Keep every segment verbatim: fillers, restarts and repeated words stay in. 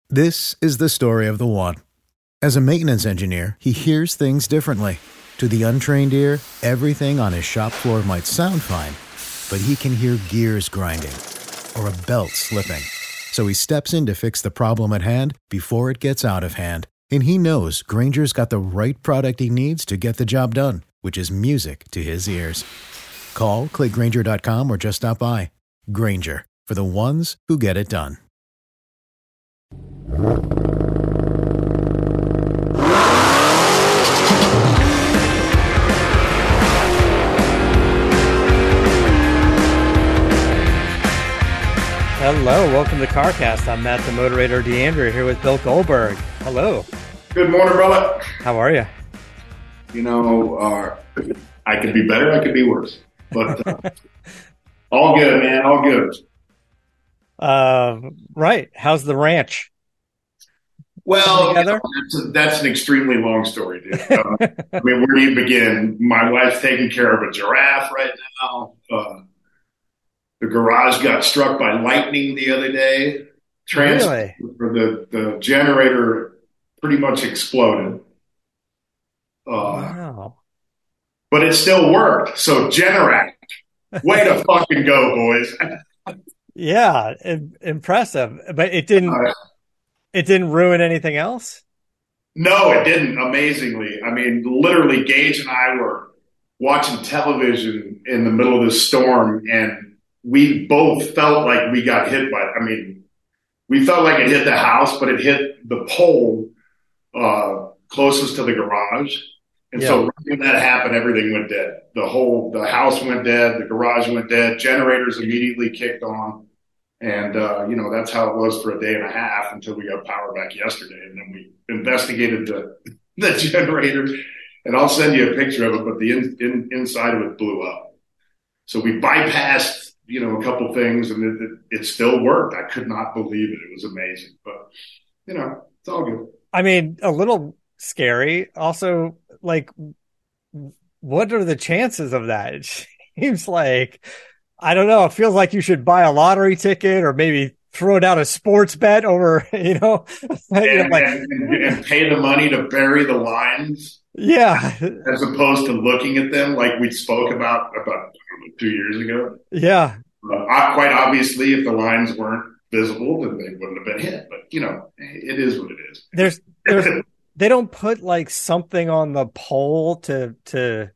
This is the story of the one. As a maintenance engineer, he hears things differently. To the untrained ear, everything on his shop floor might sound fine, but he can hear gears grinding or a belt slipping. So he steps in to fix the problem at hand before it gets out of hand. And he knows Grainger's got the right product he needs to get the job done, which is music to his ears. Call, click Grainger dot com, or just stop by. Grainger, for the ones who get it done. Hello, welcome to CarCast. I'm Matt the Moderator DeAndre here with Bill Goldberg. Hello. Good morning, brother. How are you? You know, uh, I could be better, I could be worse. But uh, all good, man, all good. Uh, right. How's the ranch? Well, you know, that's, a, that's an extremely long story, dude. Uh, I mean, where do you begin? My wife's taking care of a giraffe right now. Uh, the garage got struck by lightning the other day. Trans- really? Or the, the generator pretty much exploded. Uh, wow. But it still worked. So Generac, way to fucking go, boys. Yeah, im- impressive. But it didn't. Uh, It didn't ruin anything else? No, it didn't, amazingly. I mean, literally, Gage and I were watching television in the middle of this storm, and we both felt like we got hit by, I mean, we felt like it hit the house, but it hit the pole uh, closest to the garage. And yeah. So right when that happened, everything went dead. The whole, the house went dead, the garage went dead, generators immediately kicked on. And, uh, you know, that's how it was for a day and a half until we got power back yesterday. And then we investigated the, the generator. And I'll send you a picture of it, but the in, in, inside of it blew up. So we bypassed, you know, a couple things, and it, it, it still worked. I could not believe it. It was amazing. But, you know, it's all good. I mean, a little scary. Also, like, what are the chances of that? It seems like... I don't know. It feels like you should buy a lottery ticket or maybe throw down a sports bet over, you know, and, you know like, and, and pay the money to bury the lines. Yeah. As opposed to looking at them like we spoke about about two years ago. Yeah. Uh, quite obviously, if the lines weren't visible, then they wouldn't have been hit. But, you know, it is what it is. There's, there's, they don't put like something on the pole to, to,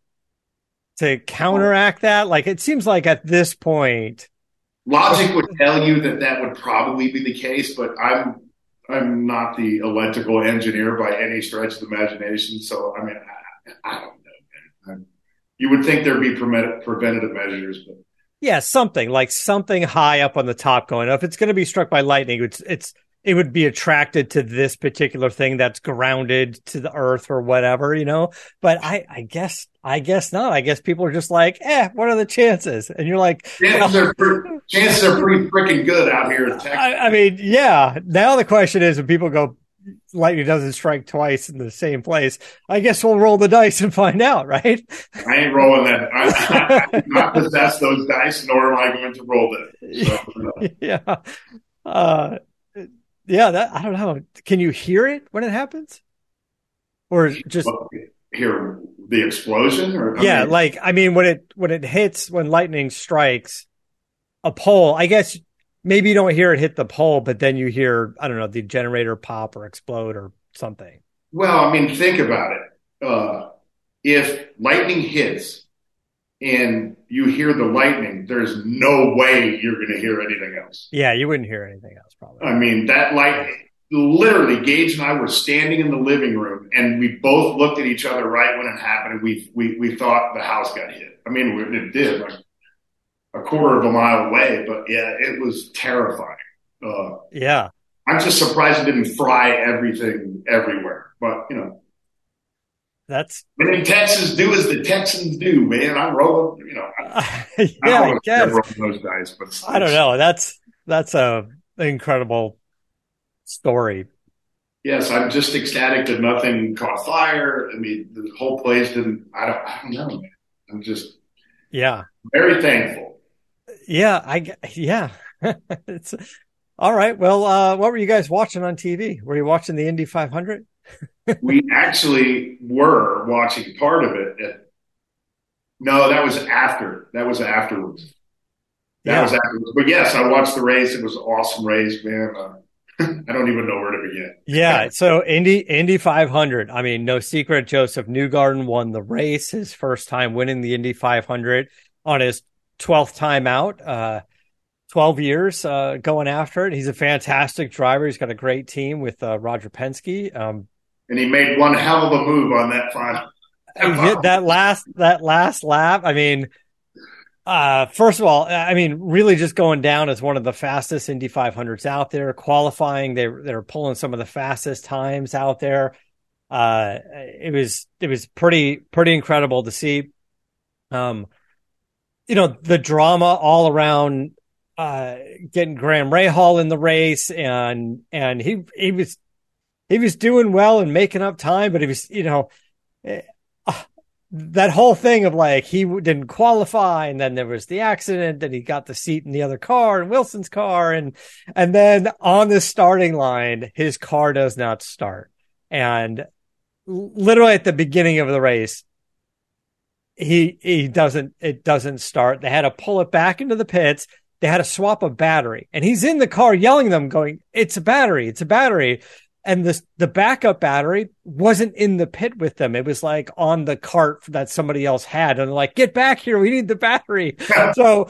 to counteract that. Like, it seems like at this point, logic would tell you that that would probably be the case, but I'm I'm not the electrical engineer by any stretch of the imagination. So, I mean, I, I don't know, man. I, you would think there'd be pre- preventative measures, but yeah, something like something high up on the top going. If it's going to be struck by lightning, it's it's it would be attracted to this particular thing that's grounded to the earth or whatever, you know. But I, I guess, I guess not. I guess people are just like, eh, what are the chances? And you're like, chances, well, are, pretty, chances are pretty freaking good out here in Texas. I, I mean, yeah. Now the question is, when people go, lightning doesn't strike twice in the same place, I guess we'll roll the dice and find out, right? I ain't rolling that. I, I, I do not possess those dice, nor am I going to roll them. So, uh, yeah. Uh, Yeah, that I don't know. Can you hear it when it happens, or just hear the explosion? Or I yeah, mean, like I mean, when it when it hits, when lightning strikes a pole, I guess maybe you don't hear it hit the pole, but then you hear I don't know the generator pop or explode or something. Well, I mean, think about it. Uh, if lightning hits and you hear the lightning, there's no way you're going to hear anything else. Yeah, you wouldn't hear anything else, probably. I mean, that light, literally, Gage and I were standing in the living room, and we both looked at each other right when it happened, and we we we thought the house got hit. I mean, it did, like a quarter of a mile away, but yeah, it was terrifying. Uh, yeah. I'm just surprised it didn't fry everything everywhere, but, you know. That's and in Texas, do as the Texans do, man. I'm rolling, you know. I, yeah, I, I guess. rolling those dice, but I don't know. That's that's a an incredible story. Yes, I'm just ecstatic that nothing caught fire. I mean, the whole place didn't. I don't. I don't know, man. I'm just yeah, very thankful. Yeah, I yeah. it's All right. Well, uh, what were you guys watching on T V? Were you watching the Indy five hundred? We actually were watching part of it. At, no, that was after. That was afterwards. That Yeah. was afterwards. But yes, I watched the race. It was an awesome race, man. Uh, I don't even know where to begin. Yeah. So Indy Indy five hundred. I mean, no secret. Joseph Newgarden won the race, his first time winning the Indy five hundred on his twelfth time out. Uh, twelve years uh, going after it. He's a fantastic driver. He's got a great team with uh, Roger Penske. Um, And he made one hell of a move on that final. that last that last lap. I mean, uh, first of all, I mean, really just going down as one of the fastest Indy five hundreds out there. Qualifying, they they're pulling some of the fastest times out there. Uh, it was it was pretty pretty incredible to see. Um, you know, the drama all around uh, getting Graham Rahal in the race, and and he he was he was doing well and making up time, but he was, you know, uh, that whole thing of like he didn't qualify, and then there was the accident, and he got the seat in the other car, in Wilson's car, and and then on the starting line, his car does not start, and literally at the beginning of the race, he he doesn't it doesn't start. They had to pull it back into the pits. They had to swap a battery, and he's in the car yelling at them, going, "It's a battery! It's a battery!" And this, the backup battery wasn't in the pit with them. It was like on the cart that somebody else had. And they're like, get back here. We need the battery. So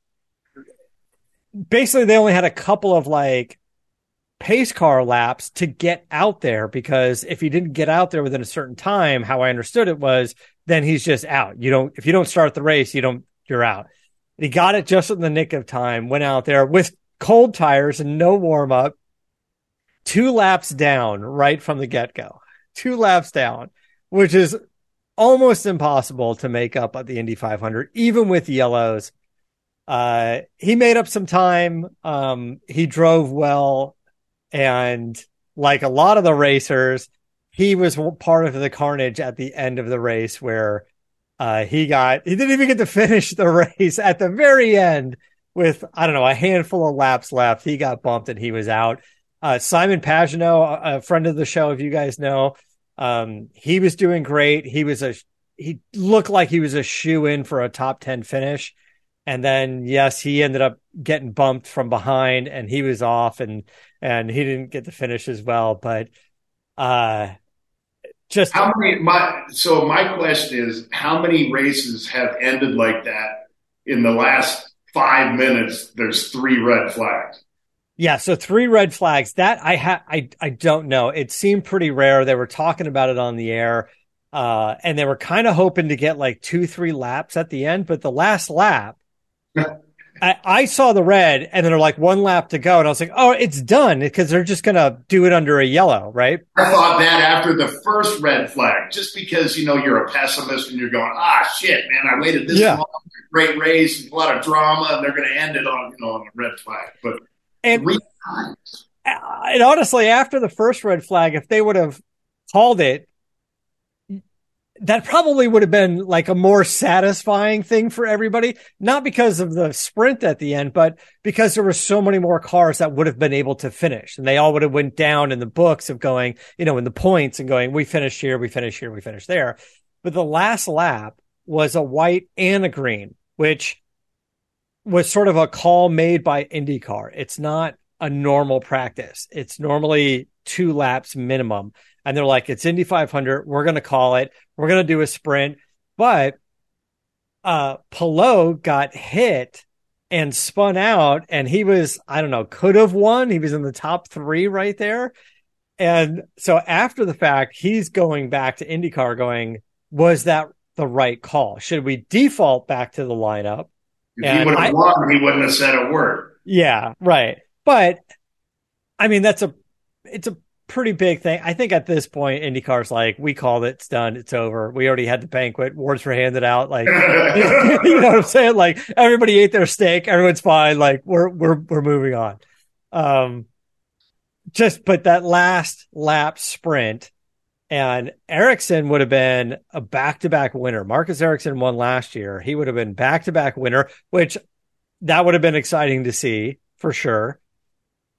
basically they only had a couple of like pace car laps to get out there, because if he didn't get out there within a certain time, how I understood it was, then he's just out. You don't, if you don't start the race, you don't, you're out. He got it just in the nick of time, went out there with cold tires and no warm up. Two laps down right from the get-go, two laps down, which is almost impossible to make up at the Indy five hundred, even with yellows. Uh, he made up some time. Um, he drove well. And like a lot of the racers, he was part of the carnage at the end of the race where uh, he got, he didn't even get to finish the race at the very end with, I don't know, a handful of laps left. He got bumped and he was out. Uh, Simon Pagenaud, a friend of the show, if you guys know, um, he was doing great. He was a, he looked like he was a shoe in for a top ten finish. And then, yes, he ended up getting bumped from behind and he was off and, and he didn't get the finish as well. But, uh, just how many, my, so my question is, how many races have ended like that in the last five minutes? There's three red flags. Yeah, so three red flags. That I ha- I I don't know. It seemed pretty rare. They were talking about it on the air, uh, and they were kind of hoping to get like two, three laps at the end. But the last lap, I, I saw the red, and then they're like one lap to go, and I was like, oh, it's done, because they're just gonna do it under a yellow, right? I thought that after the first red flag, just because you know you're a pessimist and you're going, ah, shit, man, I waited this Yeah. long, great race, a lot of drama, and they're going to end it on you know on a red flag, but. And, Three times. and honestly, after the first red flag, if they would have called it, that probably would have been like a more satisfying thing for everybody. Not because of the sprint at the end, but because there were so many more cars that would have been able to finish. And they all would have went down in the books of going, you know, in the points and going, we finished here, we finished here, we finished there. But the last lap was a white and a green, which was sort of a call made by IndyCar. It's not a normal practice. It's normally two laps minimum. And they're like, it's Indy five hundred. We're going to call it. We're going to do a sprint. But uh, Palou got hit and spun out. And he was, I don't know, could have won. He was in the top three right there. And so after the fact, he's going back to IndyCar going, was that the right call? Should we default back to the lineup? If and he would have I, won, he wouldn't have said a word. Yeah, right. But I mean, that's a it's a pretty big thing. I think at this point, IndyCar's like, we called it, it's done, it's over. We already had the banquet, awards were handed out. Like, you know what I'm saying? Like, everybody ate their steak, everyone's fine. Like, we're we're we're moving on. Um, just but that last lap sprint. And Ericsson would have been a back-to-back winner. Marcus Ericsson won last year. He would have been back-to-back winner, which that would have been exciting to see for sure.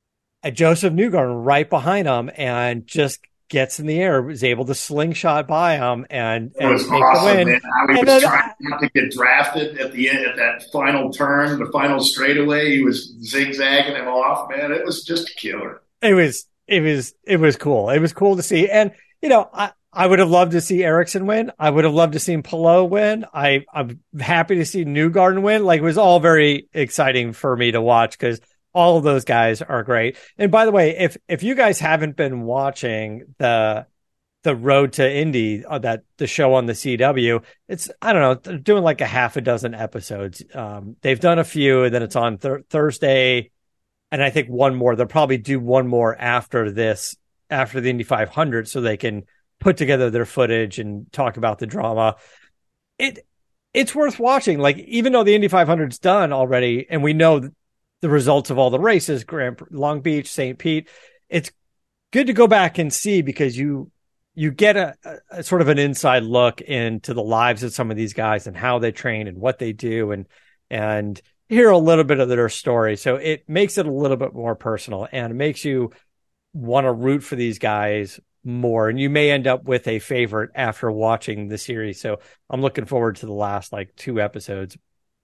Joseph Newgarden right behind him and just gets in the air, was able to slingshot by him and, It and was take awesome, the win. man. How he And was then, trying not to get drafted at the end, at that final turn, the final straightaway. He was zigzagging him off, man. It was just a killer. It was, it was, it was cool. It was cool to see. And, you know, I, I would have loved to see Ericsson win. I would have loved to see Palou win. I, I'm happy to see Newgarden win. Like, it was all very exciting for me to watch because all of those guys are great. And by the way, if if you guys haven't been watching the the Road to Indy, uh, that the show on the C W, it's, I don't know, they're doing like a half a dozen episodes. Um, they've done a few, and then it's on th- Thursday, and I think one more. They'll probably do one more after this, after the Indy five hundred, so they can put together their footage and talk about the drama. It it's worth watching. Like, even though the Indy five hundred's done already, and we know the results of all the races, Grand Long Beach, Saint Pete, it's good to go back and see because you you get a, a sort of an inside look into the lives of some of these guys and how they train and what they do, and and hear a little bit of their story. So it makes it a little bit more personal and it makes you want to root for these guys more. And you may end up with a favorite after watching the series. So I'm looking forward to the last like two episodes.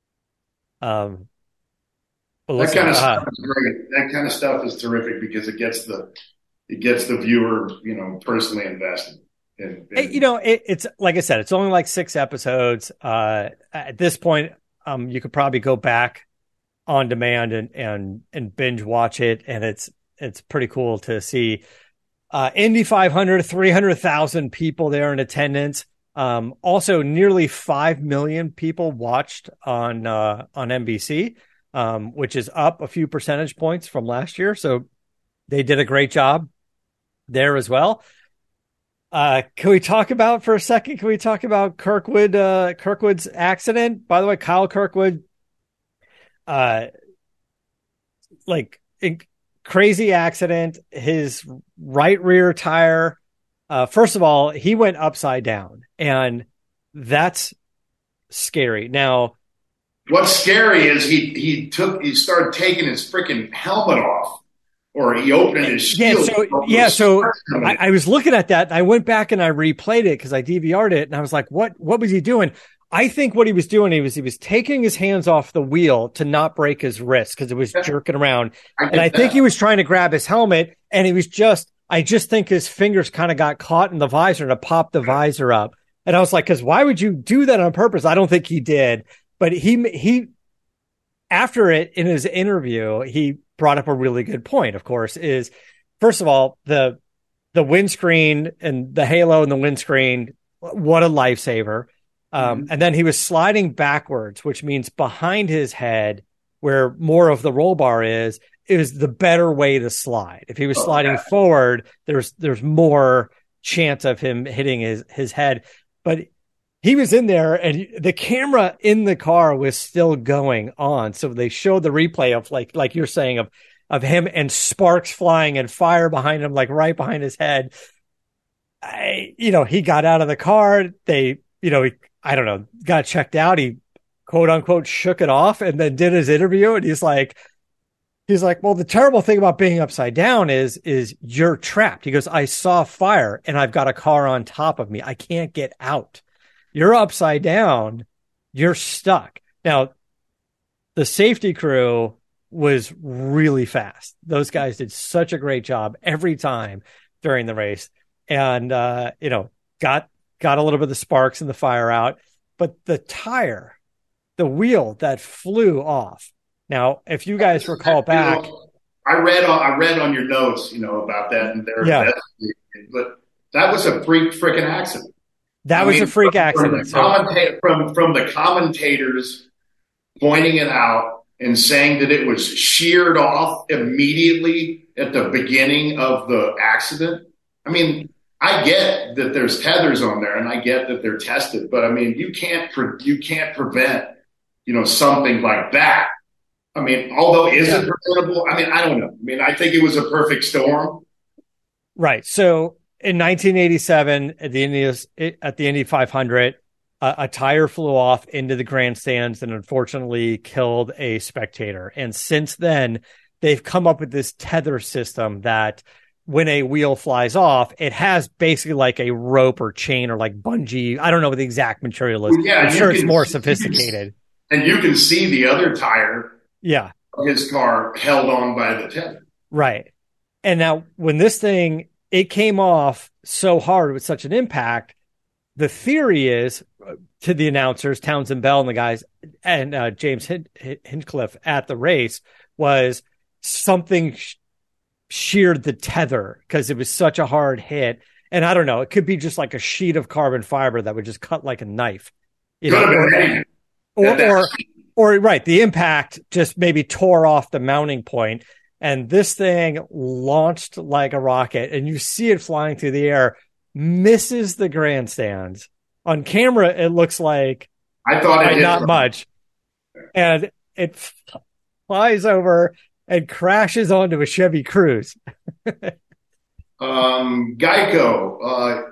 Um, That listen, kind of uh, stuff is great. That kind of stuff is terrific because it gets the it gets the viewer, you know, personally invested. In, in... It, you know, it, it's like I said, it's only like six episodes. Uh, at this point, um, you could probably go back on demand and and and binge watch it, and it's it's pretty cool to see. Uh, Indy five hundred, three hundred thousand people there in attendance. Um, also, nearly five million people watched on uh, on N B C. Um, which is up a few percentage points from last year. So they did a great job there as well. Uh, can we talk about for a second? Can we talk about Kirkwood, uh, Kirkwood's accident? By the way, Kyle Kirkwood, uh, like in, crazy accident, his right rear tire. Uh, first of all, he went upside down and that's scary. Now, what's scary is he he took he started taking his freaking helmet off, or he opened his shield. Yeah, so yeah, so I, I was looking at that. And I went back and I replayed it because I D V R'd it, and I was like, "What? What was he doing?" I think what he was doing, he was he was taking his hands off the wheel to not break his wrist because it was yeah. jerking around, I and I that. think he was trying to grab his helmet, and he was just. I just think his fingers kind of got caught in the visor and it popped the visor up, and I was like, "Because why would you do that on purpose?" I don't think he did. But he, he, after it in his interview, he brought up a really good point, of course, is first of all, the, the windscreen and the halo and the windscreen, what a lifesaver. Um, mm-hmm. And then he was sliding backwards, which means behind his head, where more of the roll bar is, is the better way to slide. If he was oh, sliding yeah. forward, there's, there's more chance of him hitting his, his head. But he was in there and the camera in the car was still going on. So they showed the replay of like, like you're saying of, of him and sparks flying and fire behind him, like right behind his head. I, you know, he got out of the car. They, you know, he, I don't know, got checked out. He quote unquote shook it off and then did his interview. And he's like, he's like, well, the terrible thing about being upside down is, is you're trapped. He goes, I saw fire and I've got a car on top of me. I can't get out. You're upside down, you're stuck. Now, the safety crew was really fast. Those guys did such a great job every time during the race. And, uh, you know, got, got a little bit of the sparks and the fire out. But the tire, the wheel that flew off. Now, if you guys recall back. You know, I read on, I read on your notes, you know, about that. And there, yeah. But that was a freak freaking accident. That I was mean, a freak from, accident. From the, from, from the commentators pointing it out and saying that it was sheared off immediately at the beginning of the accident. I mean, I get that there's tethers on there and I get that they're tested, but I mean, you can't, pre- you can't prevent, you know, something like that. I mean, although is yeah. it preventable? I mean, I don't know. I mean, I think it was a perfect storm. Right. So, in nineteen eighty-seven, at the Indies, at the Indy five hundred, uh, a tire flew off into the grandstands and unfortunately killed a spectator. And since then, they've come up with this tether system that when a wheel flies off, it has basically like a rope or chain or like bungee. I don't know what the exact material is. Well, yeah, I'm sure it's more see, sophisticated. And you can see the other tire yeah. of his car held on by the tether. Right. And now when this thing, it came off so hard with such an impact, the theory is to the announcers, Townsend Bell and the guys, and uh, James Hin- Hinchcliffe at the race, was something sh- sheared the tether because it was such a hard hit. And I don't know, it could be just like a sheet of carbon fiber that would just cut like a knife. You know, or, or, or, or, right, the impact just maybe tore off the mounting point, and this thing launched like a rocket, and you see it flying through the air, misses the grandstands. On camera, it looks like I thought it like, did not much, and it flies over and crashes onto a Chevy Cruze. um, Geico. Uh,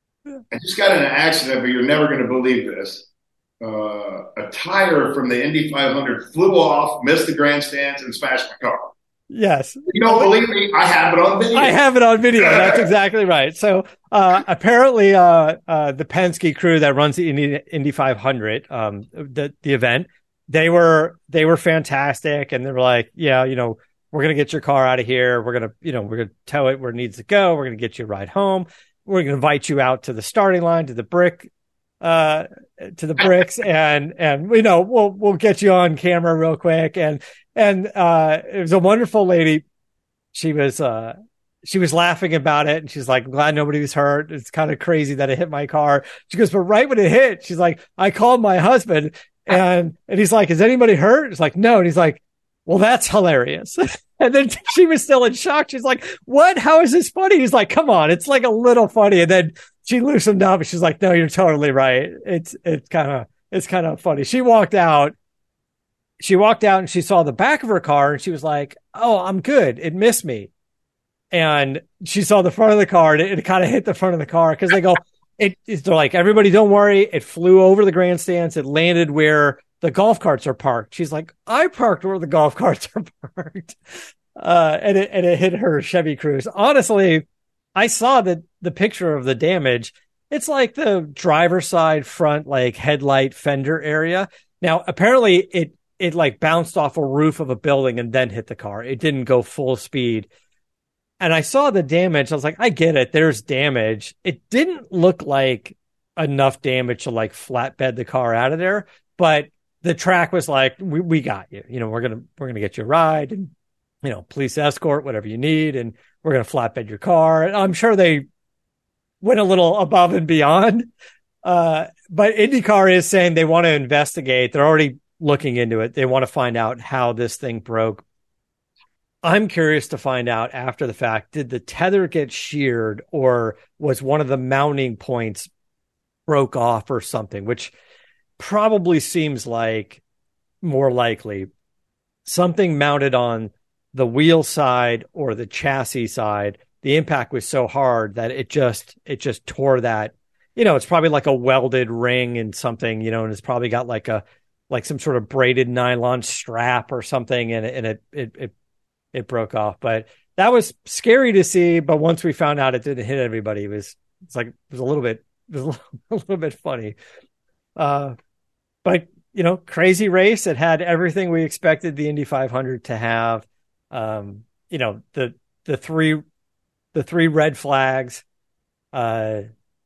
I just got in an accident, but you're never going to believe this. Uh, a tire from the Indy five hundred flew off, missed the grandstands, and smashed my car. Yes. You don't believe me? I have it on video. I have it on video. That's exactly right. So uh, apparently uh, uh, the Penske crew that runs the Indy, Indy five hundred, um, the, the event, they were they were fantastic. And they were like, yeah, you know, we're going to get your car out of here. We're going to, you know, we're going to tow it where it needs to go. We're going to get you a ride home. We're going to invite you out to the starting line, to the brick, uh, to the bricks. And, and, you know, we'll, we'll get you on camera real quick. And, And uh, it was a wonderful lady. She was uh, she was laughing about it, and she's like, "I'm glad nobody was hurt. It's kind of crazy that it hit my car." She goes, "But right when it hit, she's like, I called my husband, and and he's like, is anybody hurt?" It's like, no, and he's like, well, that's hilarious. And then she was still in shock. She's like, "What? How is this funny?" He's like, "Come on, it's like a little funny." And then she loosened up, and she's like, "No, you're totally right. It's it's kind of it's kind of funny." She walked out. She walked out and she saw the back of her car and she was like, "Oh, I'm good. It missed me." And she saw the front of the car and it, it kind of hit the front of the car because they go, it, it's they're like, "Everybody don't worry. It flew over the grandstands. It landed where the golf carts are parked." She's like, "I parked where the golf carts are parked." Uh, and it, and it hit her Chevy Cruze. Honestly, I saw the, the picture of the damage. It's like the driver's side front, like headlight fender area. Now, apparently it, it like bounced off a roof of a building and then hit the car. It didn't go full speed. And I saw the damage. I was like, I get it. There's damage. It didn't look like enough damage to like flatbed the car out of there, but the track was like, we, we got you, you know, we're going to, we're going to get you a ride and, you know, police escort, whatever you need. And we're going to flatbed your car. And I'm sure they went a little above and beyond. Uh, but IndyCar is saying they want to investigate. They're already looking into it. They want to find out how this thing broke. I'm curious to find out after the fact, did the tether get sheared or was one of the mounting points broke off or something, which probably seems like more likely something mounted on the wheel side or the chassis side. The impact was so hard that it just, it just tore that, you know, it's probably like a welded ring and something, you know, and it's probably got like a, like some sort of braided nylon strap or something. And, and it, it, it, it broke off, but that was scary to see. But once we found out it didn't hit everybody, it was, it's like, it was a little bit, it was a little, a little bit funny. Uh, but you know, crazy race. It had everything we expected the Indy five hundred to have. Um, you know, the, the three, the three red flags, uh,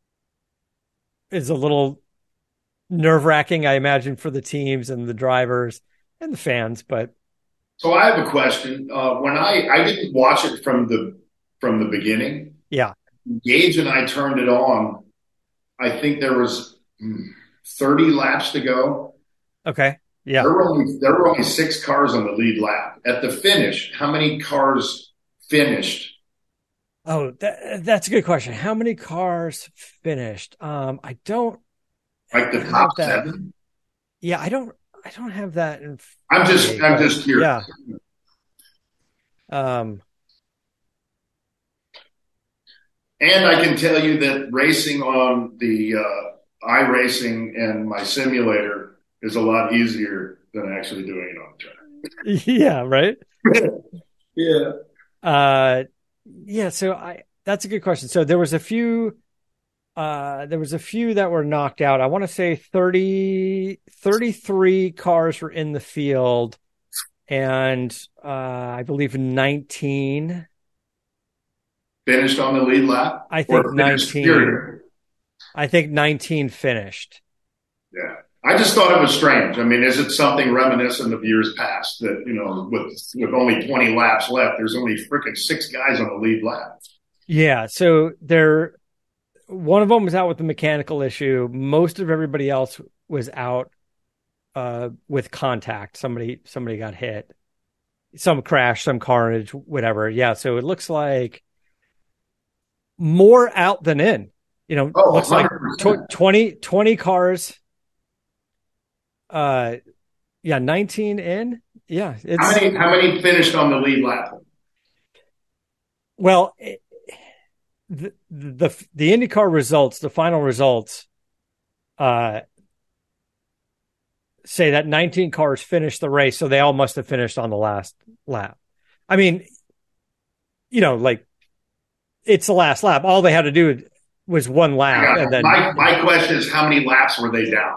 is a little nerve wracking, I imagine, for the teams and the drivers and the fans, but. So I have a question. Uh, when I, I didn't watch it from the, from the beginning. Yeah. Gage and I turned it on. I think there was thirty laps to go. Okay. Yeah. There were only, there were only six cars on the lead lap. At the finish, how many cars finished? Oh, that, that's a good question. How many cars finished? Um, I don't like the top seven. Yeah, I don't. I don't have that. In I'm just. Me, I'm just curious. Yeah. Um. And I can tell you that racing on the uh, iRacing and my simulator is a lot easier than actually doing it on the track. Yeah. Right. Yeah. Uh, yeah. So I that's a good question. So there was a few. Uh, there was a few that were knocked out. I want to say thirty, thirty-three cars were in the field, and uh, I believe nineteen finished on the lead lap. I think nineteen. Period. I think nineteen finished. Yeah. I just thought it was strange. I mean, is it something reminiscent of years past that, you know, with with only twenty laps left, there's only freaking six guys on the lead lap? Yeah. So there. One of them was out with the mechanical issue. Most of everybody else was out uh, with contact. Somebody, somebody got hit, some crash, some carnage, whatever. Yeah. So it looks like more out than in, you know, oh, looks like tw- twenty, twenty cars. Uh, yeah. nineteen in. Yeah. It's, how many, how many finished on the lead lap? Well, it, The, the the IndyCar results, the final results, uh, say that nineteen cars finished the race, so they all must have finished on the last lap. I mean, you know, like it's the last lap. All they had to do was one lap, yeah, and then my my question is, how many laps were they down?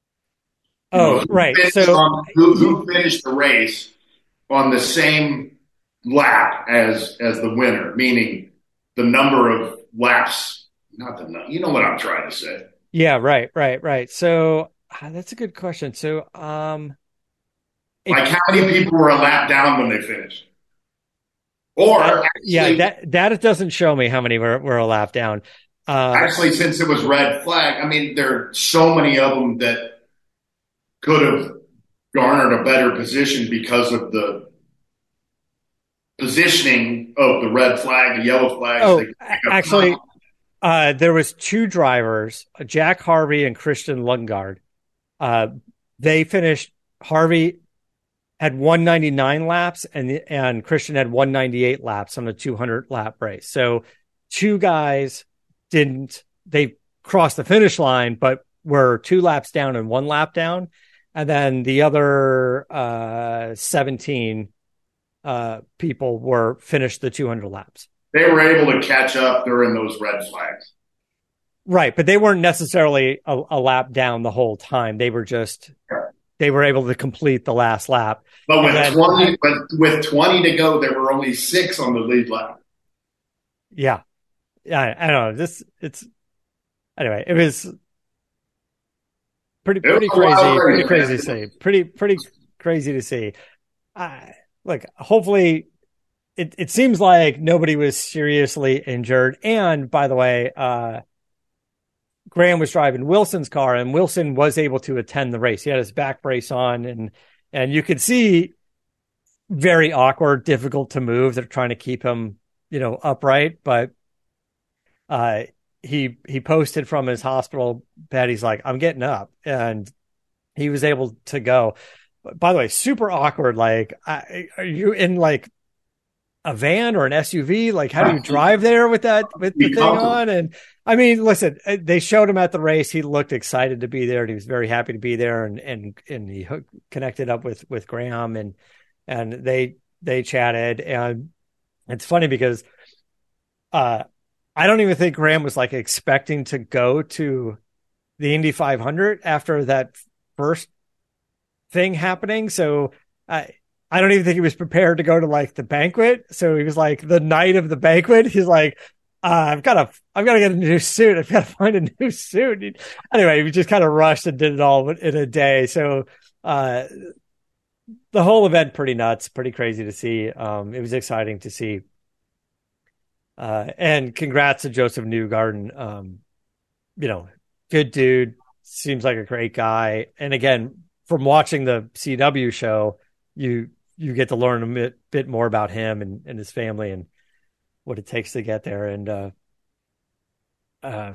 Oh, you know, right. So on, who, who finished the race on the same lap as as the winner, meaning the number of laps, not the, you know what I'm trying to say. Yeah, right, right, right. So uh, that's a good question. So, um, it, like how many people were a lap down when they finished? Or uh, actually, yeah, that that it doesn't show me how many were, were a lap down. Uh, actually, since it was red flag, I mean, there are so many of them that could have garnered a better position because of the positioning of the red flag, the yellow flag. Oh, actually, uh, there was two drivers, Jack Harvey and Christian Lundgaard. Uh, they finished. Harvey had one ninety-nine laps, and and Christian had one ninety-eight laps on a two hundred lap race. So, two guys didn't. They crossed the finish line, but were two laps down and one lap down, and then the other uh, seventeen. Uh, people were finished the two hundred laps. They were able to catch up during those red flags. Right. But they weren't necessarily a, a lap down the whole time. They were just, they were able to complete the last lap. But with then, twenty, but with twenty to go, there were only six on the lead lap. Yeah. Yeah. I, I don't know. This, it's, anyway, it was pretty, pretty crazy, pretty crazy to see. Pretty, pretty crazy to see. I, Look, hopefully it, it seems like nobody was seriously injured. And by the way, uh, Graham was driving Wilson's car, and Wilson was able to attend the race. He had his back brace on, and and you could see very awkward, difficult to move. They're trying to keep him, you know, upright. But uh, he he posted from his hospital bed. He's like, I'm getting up, and he was able to go. By the way, super awkward. Like, I, are you in like a van or an S U V? Like, how do you drive there with that, with the thing on? And I mean, listen, they showed him at the race. He looked excited to be there, and he was very happy to be there. And, and, and he hooked, connected up with, with Graham, and, and they, they chatted. And it's funny because, uh, I don't even think Graham was like expecting to go to the Indy five hundred after that first thing happening. So I I don't even think he was prepared to go to like the banquet. So he was like the night of the banquet, he's like, uh, I've got to I've got to get a new suit. I've got to find a new suit. Anyway, we just kind of rushed and did it all in a day. So uh, the whole event pretty nuts, pretty crazy to see. Um, it was exciting to see. Uh, and congrats to Joseph Newgarden. Um, you know, good dude. Seems like a great guy. And again, from watching the C W show, you you get to learn a bit, bit more about him and, and his family and what it takes to get there. And uh, uh,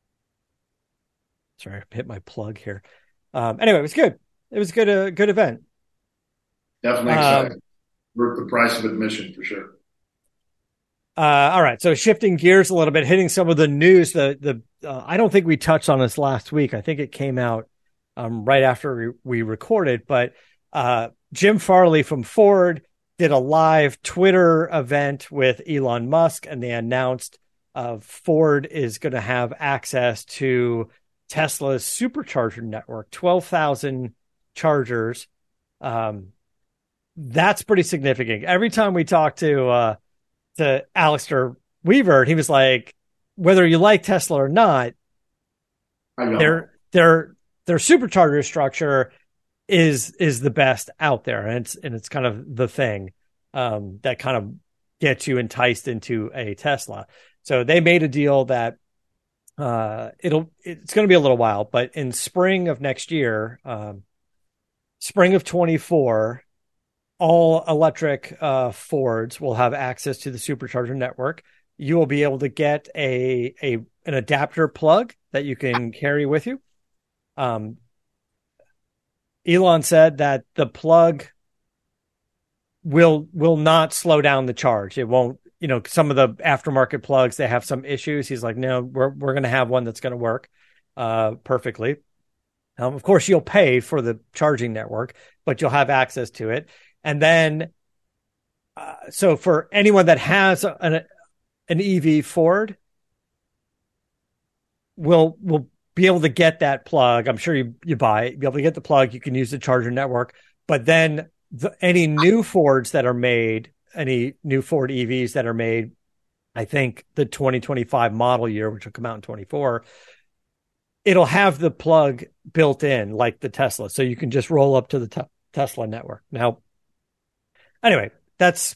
sorry, I hit my plug here. Um, anyway, it was good. It was a good, uh, good event. Definitely exciting. Um, Worth the price of admission for sure. Uh, all right, so shifting gears a little bit, hitting some of the news. The the uh, I don't think we touched on this last week. I think it came out Um, right after we, we recorded, but uh, Jim Farley from Ford did a live Twitter event with Elon Musk, and they announced uh, Ford is going to have access to Tesla's supercharger network, twelve thousand chargers. Um, that's pretty significant. Every time we talk to uh, to Alistair Weaver, he was like, whether you like Tesla or not, their their their supercharger structure is is the best out there, and it's and it's kind of the thing um, that kind of gets you enticed into a Tesla. So they made a deal that uh, it'll it's going to be a little while, but in spring of next year, um, spring of twenty-four, all electric uh, Fords will have access to the supercharger network. You will be able to get a a an adapter plug that you can carry with you. Um, Elon said that the plug will will not slow down the charge. It won't, you know, some of the aftermarket plugs, they have some issues. He's like, no, we're we're going to have one that's going to work uh, perfectly. Um, of course, you'll pay for the charging network, but you'll have access to it. And then, uh, so for anyone that has an an E V Ford, will will be able to get that plug. I'm sure you, you buy it, be able to get the plug. You can use the charger network, but then the, any new Fords that are made, any new Ford E Vs that are made, I think the twenty twenty-five model year, which will come out in twenty-four, it'll have the plug built in like the Tesla. So you can just roll up to the te- Tesla network. Now, anyway, that's,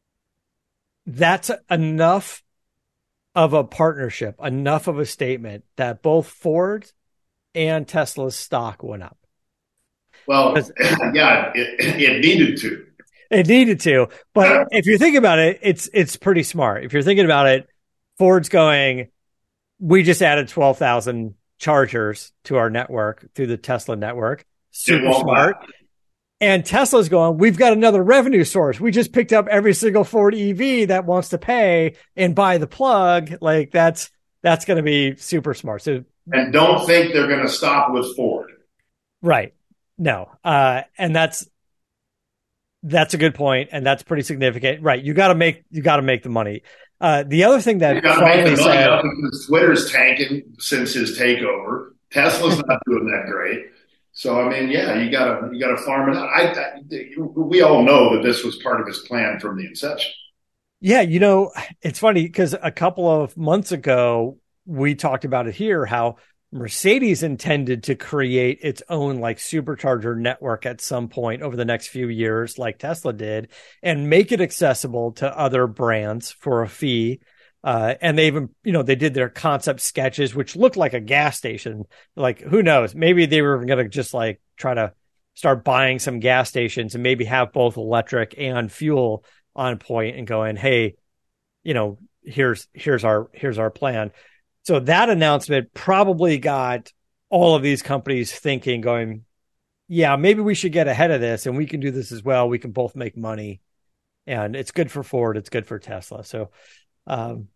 that's enough of a partnership, enough of a statement that both Ford and Tesla's stock went up. Well, yeah, it, it needed to. It needed to. But if you think about it, it's it's pretty smart. If you're thinking about it, Ford's going, we just added twelve thousand chargers to our network through the Tesla network. Super smart. Buy. And Tesla's going, we've got another revenue source. We just picked up every single Ford E V that wants to pay and buy the plug. Like that's, that's going to be super smart. So, and don't think they're going to stop with Ford. Right. No. Uh, and that's, that's a good point. And that's pretty significant. Right. You got to make, you got to make the money. Uh, the other thing that Farley said, because Twitter's tanking since his takeover. Tesla's not doing that great. So, I mean, yeah, you gotta, you gotta farm it out. I, I, we all know that this was part of his plan from the inception. Yeah. You know, it's funny because a couple of months ago, we talked about it here, how Mercedes intended to create its own like supercharger network at some point over the next few years, like Tesla did, and make it accessible to other brands for a fee. Uh, and they even, you know, they did their concept sketches, which looked like a gas station. Like, who knows? Maybe they were going to just like try to start buying some gas stations and maybe have both electric and fuel on point and going, hey, you know, here's, here's our, here's our plan. So that announcement probably got all of these companies thinking, going, yeah, maybe we should get ahead of this and we can do this as well. We can both make money, and it's good for Ford. It's good for Tesla. So, um,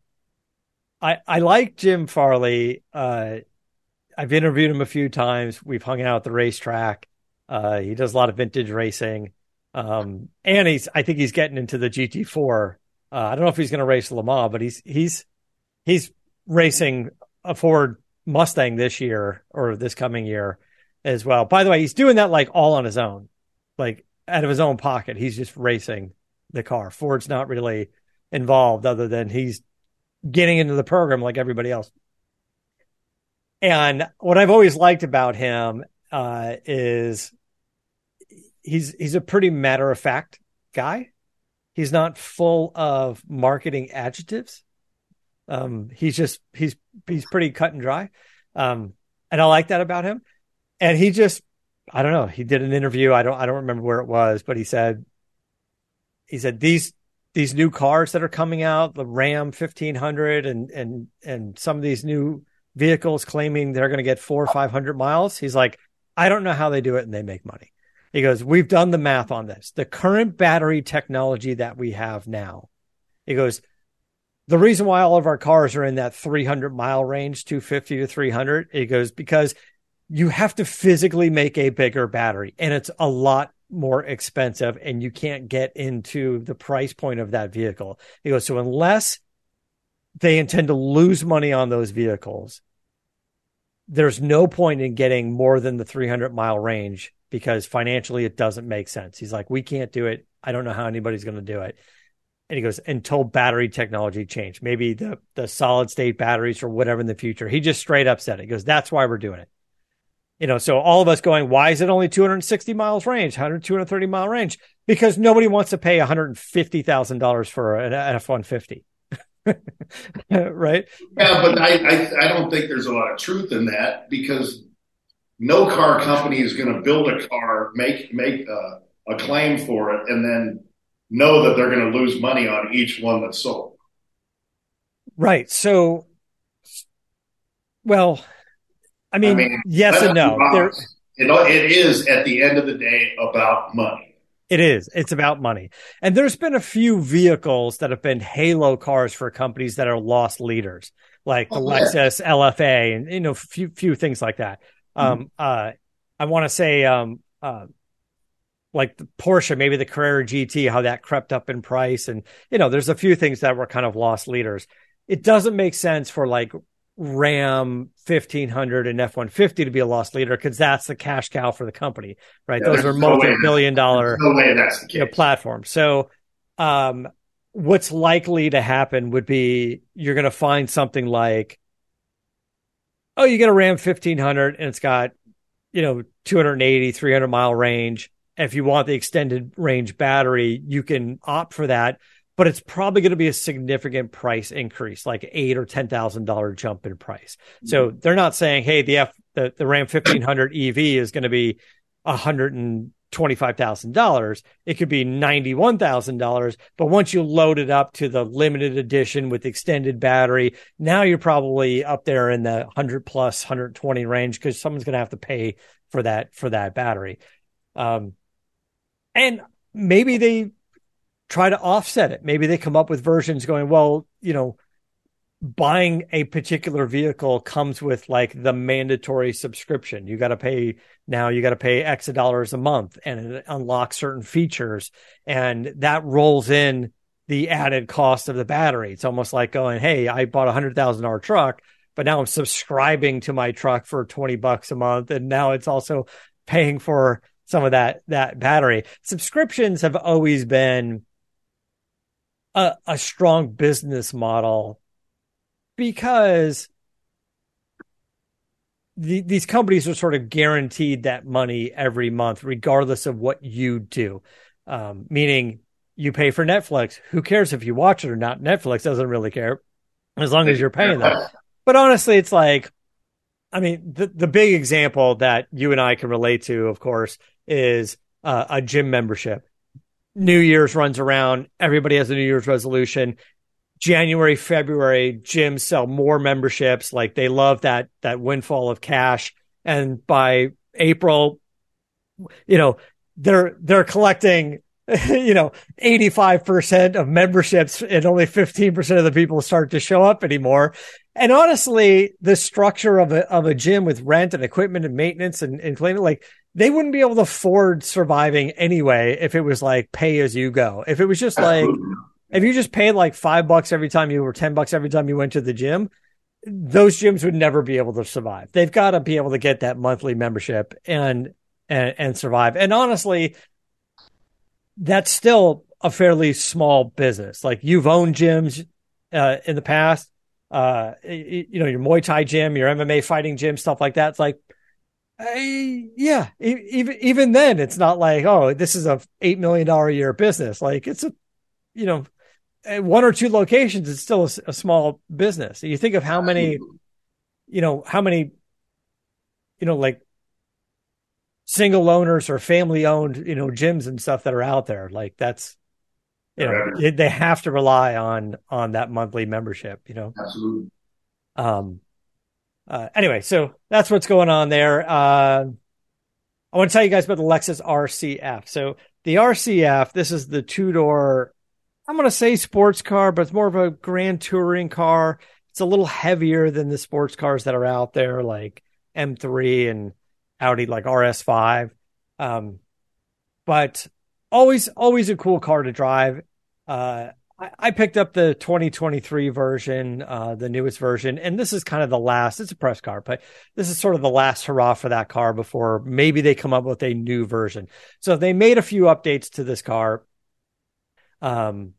I, I like Jim Farley. Uh, I've interviewed him a few times. We've hung out at the racetrack. Uh, he does a lot of vintage racing. Um, and he's, I think he's getting into the G T four. Uh, I don't know if he's going to race Le Mans, but he's, he's, he's racing a Ford Mustang this year or this coming year as well. By the way, he's doing that like all on his own, like out of his own pocket. He's just racing the car. Ford's not really involved other than he's getting into the program like everybody else. And what I've always liked about him uh, is he's he's a pretty matter of fact guy. He's not full of marketing adjectives. Um, he's just he's he's pretty cut and dry, um, and I like that about him. And he just, I don't know. He did an interview. I don't I don't remember where it was, but he said he said these. These new cars that are coming out, the Ram fifteen hundred and and and some of these new vehicles claiming they're going to get four or five hundred miles. He's like, I don't know how they do it and they make money. He goes, we've done the math on this. The current battery technology that we have now. He goes, the reason why all of our cars are in that three hundred mile range, two fifty to three hundred, he goes, because you have to physically make a bigger battery, and it's a lot more expensive and you can't get into the price point of that vehicle. He goes, so unless they intend to lose money on those vehicles, there's no point in getting more than the three hundred mile range because financially it doesn't make sense. He's like, we can't do it. I don't know how anybody's going to do it. And he goes, until battery technology change, maybe the, the solid state batteries or whatever in the future. He just straight up said it. He goes, that's why we're doing it. You know, so all of us going, why is it only two hundred sixty miles range, one hundred, two hundred thirty mile range? Because nobody wants to pay one hundred fifty thousand dollars for an F one fifty. Right? Yeah, but I, I, I don't think there's a lot of truth in that because no car company is going to build a car, make, make a, a claim for it, and then know that they're going to lose money on each one that's sold. Right. So, well, I mean, I mean yes and no. There, it, it is, at the end of the day, about money. It is. It's about money. And there's been a few vehicles that have been halo cars for companies that are lost leaders, like the oh, Lexus yeah. L F A and, you know, few, few things like that. Mm-hmm. Um, uh, I want to say, um, uh, like the Porsche, maybe the Carrera G T, how that crept up in price. And, you know, there's a few things that were kind of lost leaders. It doesn't make sense for like Ram fifteen hundred and F one fifty to be a lost leader because that's the cash cow for the company, right? Yeah, those are no multi-billion dollar no way that's the case. You know, platforms. So um, what's likely to happen would be you're going to find something like, oh, you get a Ram fifteen hundred and it's got, you know, two eighty, three hundred mile range. If you want the extended range battery, you can opt for that. But it's probably going to be a significant price increase, like eight or ten thousand dollar jump in price. So they're not saying, "Hey, the F the, the Ram fifteen hundred E V is going to be one hundred and twenty five thousand dollars." It could be ninety one thousand dollars. But once you load it up to the limited edition with extended battery, now you're probably up there in the hundred plus, one hundred twenty range because someone's going to have to pay for that for that battery. Um, and maybe they try to offset it. Maybe they come up with versions going, well, you know, buying a particular vehicle comes with like the mandatory subscription. You got to pay now, you got to pay X dollars a month and it unlocks certain features. And that rolls in the added cost of the battery. It's almost like going, hey, I bought a hundred thousand dollar truck, but now I'm subscribing to my truck for twenty bucks a month. And now it's also paying for some of that, that battery. Subscriptions have always been A, a strong business model because the, these companies are sort of guaranteed that money every month, regardless of what you do. Um, meaning you pay for Netflix. Who cares if you watch it or not? Netflix doesn't really care as long as you're paying them. But honestly, it's like, I mean, the, the big example that you and I can relate to, of course, is uh, a gym membership. New Year's runs around. Everybody has a New Year's resolution. January, February, gyms sell more memberships. Like they love that, that windfall of cash. And by April, you know, they're, they're collecting, you know, eighty-five percent of memberships and only fifteen percent of the people start to show up anymore. And honestly, the structure of a, of a gym with rent and equipment and maintenance and, and cleaning, like, they wouldn't be able to afford surviving anyway if it was like pay as you go. If it was just like, if you just paid like five bucks every time you or ten bucks every time you went to the gym, those gyms would never be able to survive. They've got to be able to get that monthly membership and, and, and survive. And honestly, that's still a fairly small business. Like you've owned gyms uh, in the past, uh, you know, your Muay Thai gym, your M M A fighting gym, stuff like that. It's like, I, yeah, even even then, it's not like, oh, this is a eight million dollar a year business. Like it's a, you know, one or two locations. It's still a, a small business. You think of how many, you know, how many, you know, like single owners or family owned, you know, gyms and stuff that are out there. Like that's, you know, they have to rely on on that monthly membership. You know, absolutely. Um. Uh, anyway, so that's what's going on there. Uh, I want to tell you guys about the Lexus R C F. So the R C F, this is the two-door, I'm going to say sports car, but it's more of a grand touring car. It's a little heavier than the sports cars that are out there, like M three and Audi, like R S five. Um, but always, always a cool car to drive. Uh, I, I picked up the twenty twenty-three version, uh, the newest version, and this is kind of the last, it's a press car, but this is sort of the last hurrah for that car before maybe they come up with a new version. So they made a few updates to this car. Um,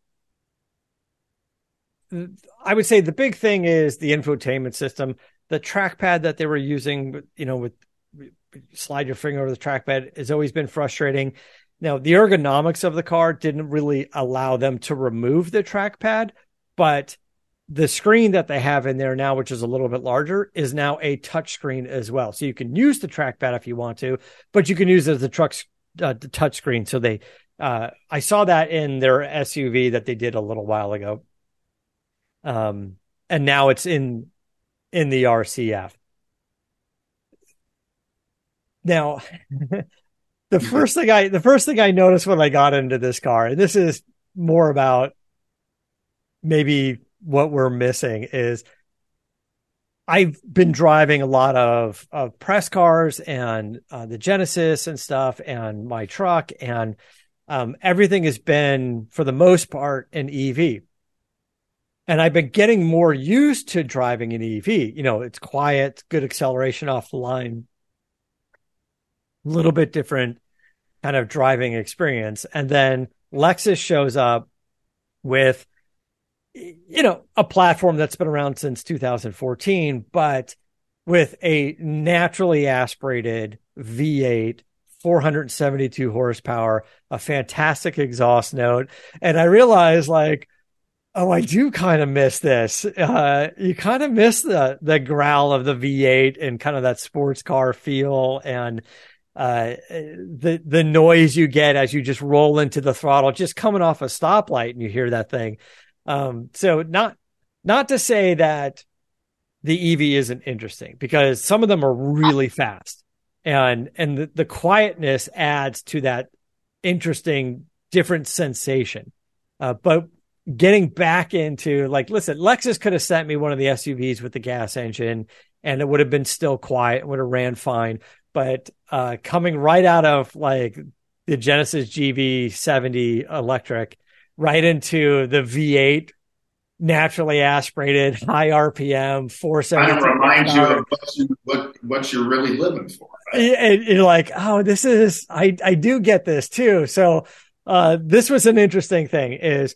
I would say the big thing is the infotainment system, the trackpad that they were using, you know, with slide your finger over the trackpad has always been frustrating. Now, the ergonomics of the car didn't really allow them to remove the trackpad, but the screen that they have in there now, which is a little bit larger, is now a touch screen as well. So you can use the trackpad if you want to, but you can use it as the truck's uh, the touch screen. So they, uh, I saw that in their S U V that they did a little while ago. Um, and now it's in, in the R C F. Now, the first thing I, the first thing I noticed when I got into this car, and this is more about maybe what we're missing, is I've been driving a lot of, of press cars and uh, the Genesis and stuff and my truck, and um, everything has been, for the most part, an E V. And I've been getting more used to driving an E V. You know, it's quiet, good acceleration off the line, a little bit different kind of driving experience. And then Lexus shows up with, you know, a platform that's been around since two thousand fourteen, but with a naturally aspirated V eight, four hundred seventy-two horsepower, a fantastic exhaust note. And I realized, like, oh, I do kind of miss this. Uh, you kind of miss the the growl of the V eight and kind of that sports car feel, and uh, the the noise you get as you just roll into the throttle, just coming off a stoplight, and you hear that thing. Um, so not not to say that the E V isn't interesting, because some of them are really fast, and and the, the quietness adds to that interesting, different sensation. Uh, but getting back into, like, listen, Lexus could have sent me one of the S U Vs with the gas engine and it would have been still quiet, would have ran fine. But uh, coming right out of like the Genesis G V seventy electric right into the V eight, naturally aspirated, high R P M, four seventy. Kind of reminds you of what, you, what, what you're really living for. Right? And you're like, oh, this is, I, I do get this too. So uh, this was an interesting thing is,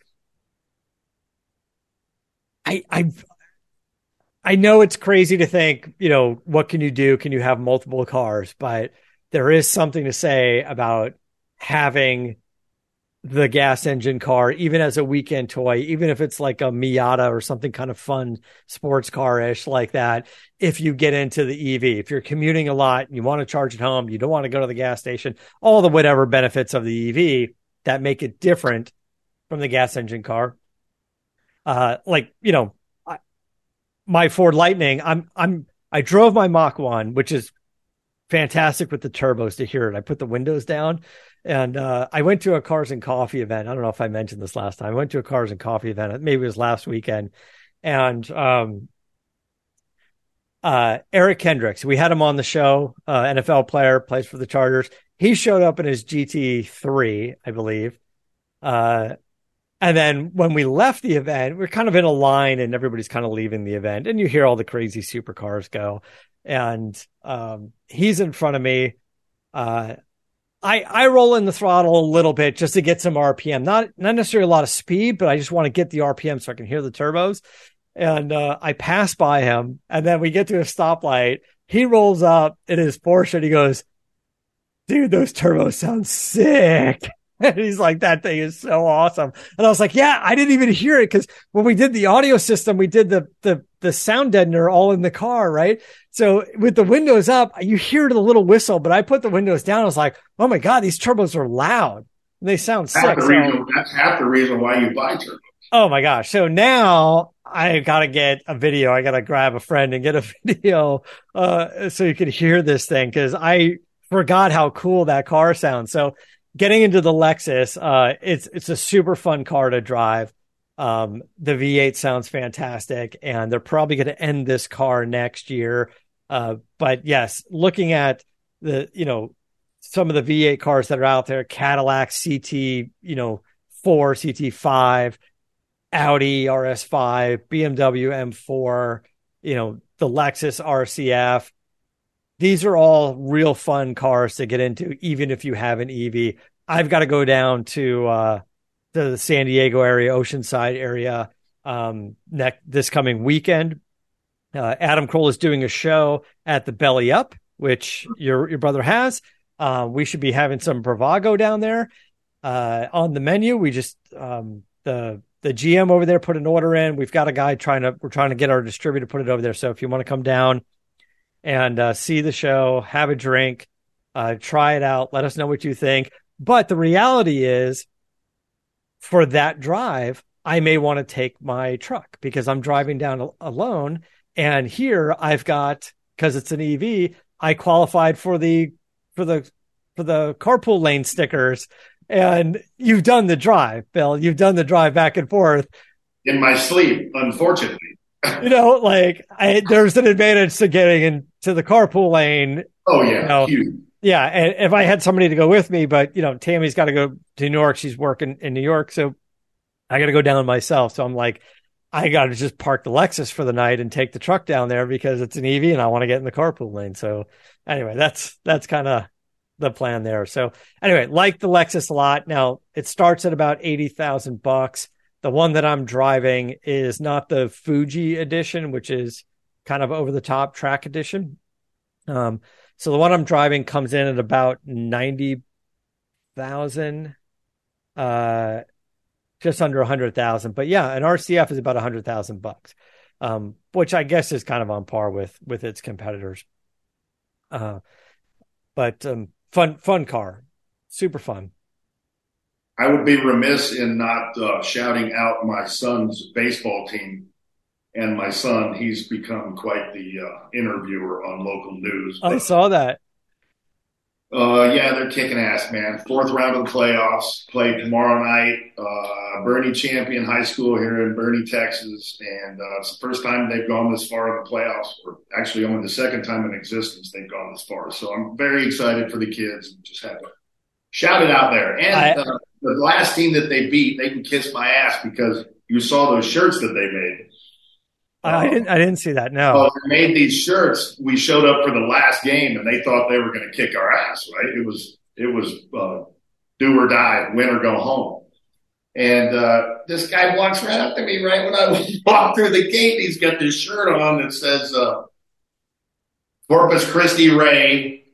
I, I, I know it's crazy to think, you know, what can you do? Can you have multiple cars? But there is something to say about having the gas engine car, even as a weekend toy, even if it's like a Miata or something kind of fun sports car-ish like that. If you get into the E V, if you're commuting a lot and you want to charge at home, you don't want to go to the gas station, all the whatever benefits of the E V that make it different from the gas engine car. Uh, like, you know, I, my Ford Lightning, I'm, I'm, I drove my Mach one, which is fantastic with the turbos to hear it. I put the windows down and, uh, I went to a Cars and Coffee event. I don't know if I mentioned this last time. I went to a Cars and Coffee event. Maybe it was last weekend. And, um, uh, Eric Kendricks, we had him on the show, uh, N F L player, plays for the Chargers. He showed up in his G T three, I believe. Uh, And then when we left the event, we're kind of in a line and everybody's kind of leaving the event and you hear all the crazy supercars go. And um, he's in front of me. Uh, I, I roll in the throttle a little bit just to get some R P M, not, not necessarily a lot of speed, but I just want to get the R P M so I can hear the turbos. And uh, I pass by him and then we get to a stoplight. He rolls up in his Porsche and he goes, dude, those turbos sound sick. And he's like, that thing is so awesome. And I was like, yeah, I didn't even hear it. Cause when we did the audio system, we did the, the, the sound deadener all in the car. Right. So with the windows up, you hear the little whistle, but I put the windows down. I was like, oh my God, these turbos are loud. And they sound that's sick. The reason, so, that's half the reason why you buy turbos. Oh my gosh. So now I got to get a video. I got to grab a friend and get a video, uh, so you could hear this thing. Cause I forgot how cool that car sounds. So, getting into the Lexus, uh, it's it's a super fun car to drive. Um, the V eight sounds fantastic, and they're probably going to end this car next year. Uh, but yes, looking at the, you know, some of the V eight cars that are out there, Cadillac C T, you know, four, C T five, Audi R S five, B M W M four, you know, the Lexus R C F. These are all real fun cars to get into, even if you have an E V. I've got to go down to uh, the San Diego area, Oceanside area, um, next this coming weekend. Uh, Adam Kroll is doing a show at the Belly Up, which your your brother has. Uh, we should be having some Bravago down there uh, on the menu. We just um, the the G M over there put an order in. We've got a guy trying to we're trying to get our distributor to put it over there. So if you want to come down and uh, see the show, have a drink, uh, try it out, let us know what you think. But the reality is, for that drive, I may want to take my truck because I'm driving down a- alone. And here I've got, because it's an E V, I qualified for the for the for the carpool lane stickers. And you've done the drive, Bill. You've done the drive back and forth in my sleep, unfortunately. You know, like I, there's an advantage to getting into the carpool lane. Oh yeah, you know, huge. Yeah, and if I had somebody to go with me, but you know, Tammy's got to go to New York. She's working in New York, so I got to go down myself. So I'm like, I got to just park the Lexus for the night and take the truck down there because it's an E V and I want to get in the carpool lane. So anyway, that's that's kind of the plan there. So anyway, like the Lexus a lot. Now it starts at about eighty thousand bucks. The one that I'm driving is not the Fuji edition, which is kind of over the top track edition. Um, so the one I'm driving comes in at about ninety thousand, uh, just under a hundred thousand. But yeah, an R C F is about a hundred thousand bucks, um, which I guess is kind of on par with with its competitors. Uh, but um, fun, fun car, super fun. I would be remiss in not uh, shouting out my son's baseball team. And my son, he's become quite the uh, interviewer on local news. I saw that. Uh, yeah, they're kicking ass, man. Fourth round of the playoffs, play tomorrow night. Uh, Bernie Champion High School here in Bernie, Texas. And uh, it's the first time they've gone this far in the playoffs, or actually only the second time in existence they've gone this far. So I'm very excited for the kids and just have to shout it out there. And I, uh, the last team that they beat, they can kiss my ass because you saw those shirts that they made. I didn't. I didn't see that. No. Well, they made these shirts. We showed up for the last game, and they thought they were going to kick our ass. Right? It was. It was uh, do or die, win or go home. And uh, this guy walks right up to me right when I walk through the gate. He's got this shirt on that says uh, Corpus Christi Ray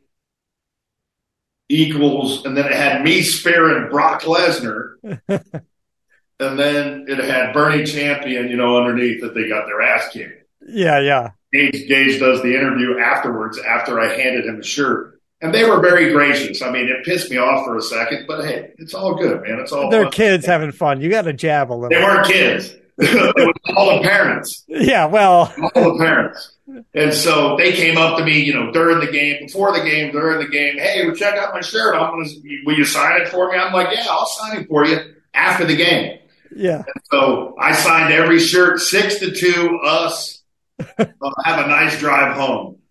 equals, and then it had me spearing Brock Lesnar. And then it had Bernie Champion, you know, underneath that they got their ass kicked. Yeah, yeah. Gage, Gage does the interview afterwards after I handed him the shirt. And they were very gracious. I mean, it pissed me off for a second, but hey, it's all good, man. It's all They're fun. Kids having fun. You got to jab a little. They weren't kids. It was all the parents. Yeah, well. All the parents. And so they came up to me, you know, during the game, before the game, during the game. Hey, well, check out my shirt. I'm gonna, will you sign it for me? I'm like, yeah, I'll sign it for you after the game. Yeah. And so I signed every shirt, six to two, us. Uh, have a nice drive home.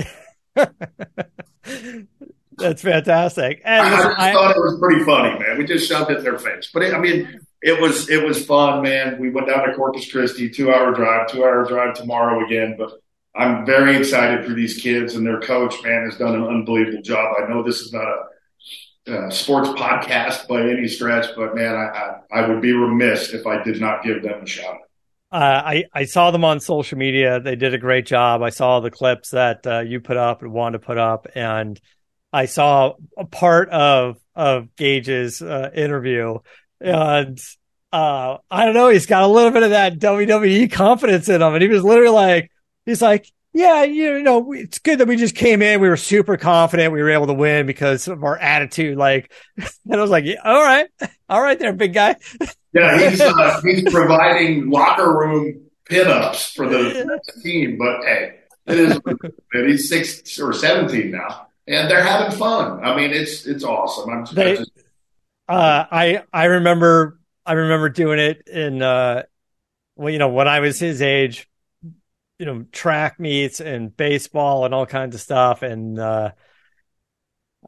That's fantastic. And I, I just I, thought it was pretty funny, man. We just shoved it in their face. But, it, I mean, it was it was fun, man. We went down to Corpus Christi, two-hour drive, two-hour drive tomorrow again. But I'm very excited for these kids, and their coach, man, has done an unbelievable job. I know this is not a Uh, sports podcast by any stretch, but man, I, I I would be remiss if I did not give them a shout. Uh, I I saw them on social media. They did a great job. I saw the clips that uh, you put up and Wanda put up, and I saw a part of of Gage's uh, interview, and uh, I don't know. He's got a little bit of that W W E confidence in him, and he was literally like, he's like. Yeah, you know, it's good that we just came in. We were super confident. We were able to win because of our attitude. Like, and I was like, yeah, all right, all right, there, big guy. Yeah, he's uh, he's providing locker room pinups for the team. But hey, it is. He's six or seventeen now, and they're having fun. I mean, it's it's awesome. I'm just, they, just, uh, I I remember I remember doing it in uh, well, you know, when I was his age. You know, track meets and baseball and all kinds of stuff. And, uh,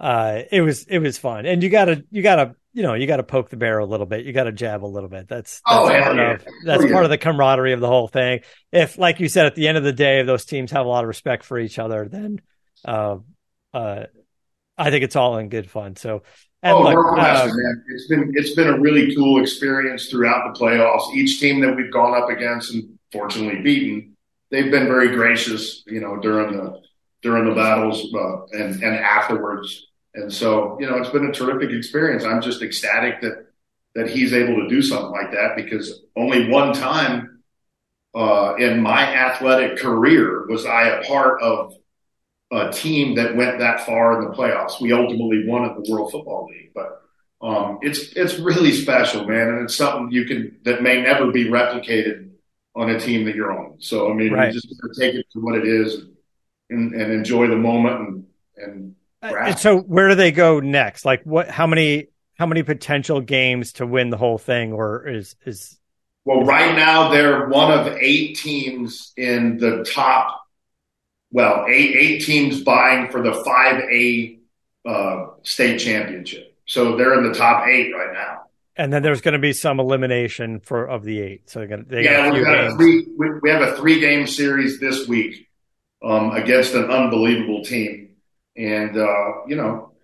uh, it was it was fun. And you gotta you gotta you know you gotta poke the bear a little bit. You gotta jab a little bit. That's, that's oh, part yeah. of that's oh, yeah. part of the camaraderie of the whole thing. If, like you said, at the end of the day, if those teams have a lot of respect for each other, then uh, uh, I think it's all in good fun. So. And oh, look, we're blessed, uh, man. It's been it's been a really cool experience throughout the playoffs. Each team that we've gone up against and fortunately beaten, they've been very gracious, you know, during the during the battles uh, and and afterwards. And so, you know, it's been a terrific experience. I'm just ecstatic that that he's able to do something like that, because only one time uh, in my athletic career was I a part of a team that went that far in the playoffs. We ultimately won at the World Football League, but um, it's it's really special, man, and it's something you can that may never be replicated on a team that you're on. So I mean, right. you just take it for what it is and, and enjoy the moment. And and, and so, where do they go next? Like, what? How many? How many potential games to win the whole thing, or is is? Well, right now they're one of eight teams in the top. Well, eight eight teams vying for the five A uh, state championship. So they're in the top eight right now. And then there's going to be some elimination for of the eight. So they're going to, they yeah, got a few we've got games. a three, we, we have a three game series this week um, against an unbelievable team, and uh, you know,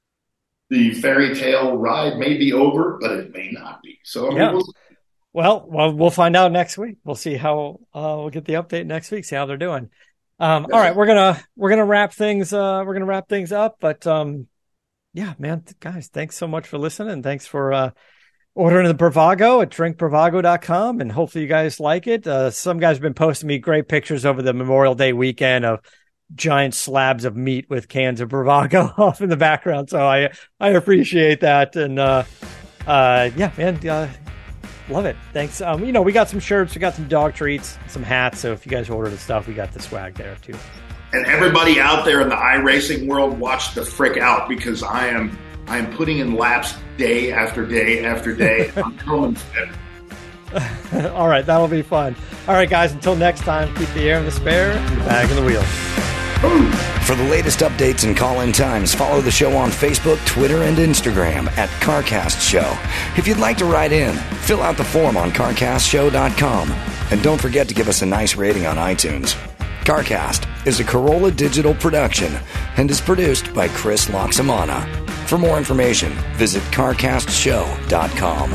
the fairy tale ride may be over, but it may not be. So I mean, yeah. we'll, well, well, we'll find out next week. We'll see how uh, we'll get the update next week. See how they're doing. Um, all right, we're gonna we're gonna wrap things uh, we're gonna wrap things up. But um, yeah, man, guys, thanks so much for listening, and thanks for uh, ordering the Bravago at drink bravago dot com, and hopefully you guys like it. Uh, some guys have been posting me great pictures over the Memorial Day weekend of giant slabs of meat with cans of Bravago off in the background, so I I appreciate that. And uh, uh, yeah, man. Uh, Love it. Thanks. Um, you know, we got some shirts, we got some dog treats, some hats. So if you guys order the stuff, we got the swag there too. And everybody out there in the iRacing world, watch the frick out, because I am I am putting in laps day after day after day. I'm coming fit. All right, that'll be fun. All right, guys. Until next time, keep the air in the spare and the bag in the wheel. For the latest updates and call-in times, follow the show on Facebook, Twitter, and Instagram at CarCast Show. If you'd like to write in, fill out the form on car cast show dot com. And don't forget to give us a nice rating on iTunes. CarCast is a Corolla Digital production and is produced by Chris Loxamana. For more information, visit car cast show dot com.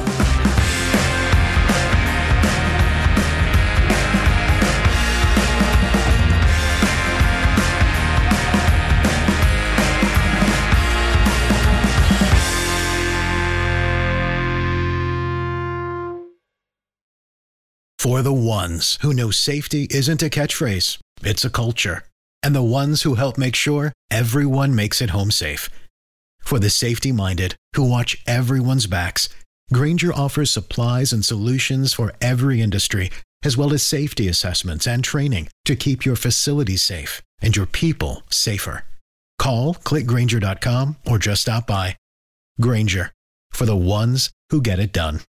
For the ones who know safety isn't a catchphrase, it's a culture. And the ones who help make sure everyone makes it home safe. For the safety-minded who watch everyone's backs, Grainger offers supplies and solutions for every industry, as well as safety assessments and training to keep your facilities safe and your people safer. Call, click Grainger dot com, or just stop by. Grainger, for the ones who get it done.